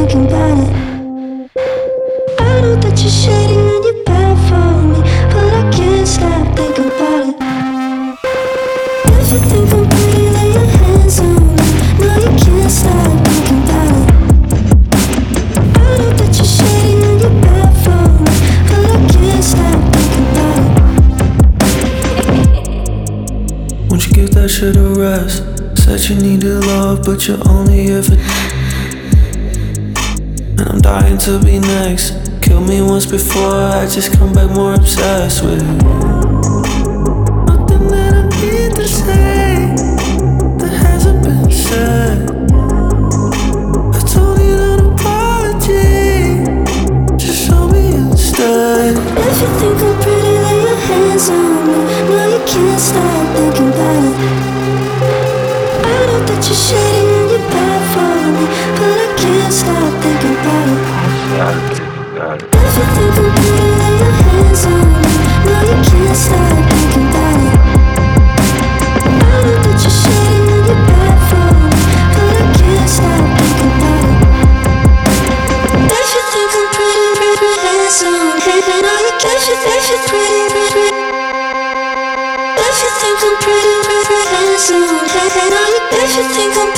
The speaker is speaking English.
thinking about it. I know that you're shady and you're bad for me, but I can't stop thinking about it. If you think I'm pretty, lay your hands on me. No, you can't stop thinking about it. I know that you're shady and you're bad for me, but I can't stop thinking about it. Won't you give that shit a rest? Said you needed love, but you're only here for. And I'm dying to be next. Killed me once before, I just come back more obsessed with you. Nothing that I need to say that hasn't been said. I don't need an apology, just show me instead. If you think I'm pretty, lay your hands on me. No, you can't stop thinking about it. I know that you're shady and you're bad for me, but I can't stop thinking about it. If you think I'm pretty, lay your hands on me. No, you can't stop thinking about it. I know that you're shady and you're bad for me, but I can't stop thinking about it. If you think I'm pretty, hands on me. No, you can't. If you're pretty, if you think I'm pretty, hands on me. No, if you think I'm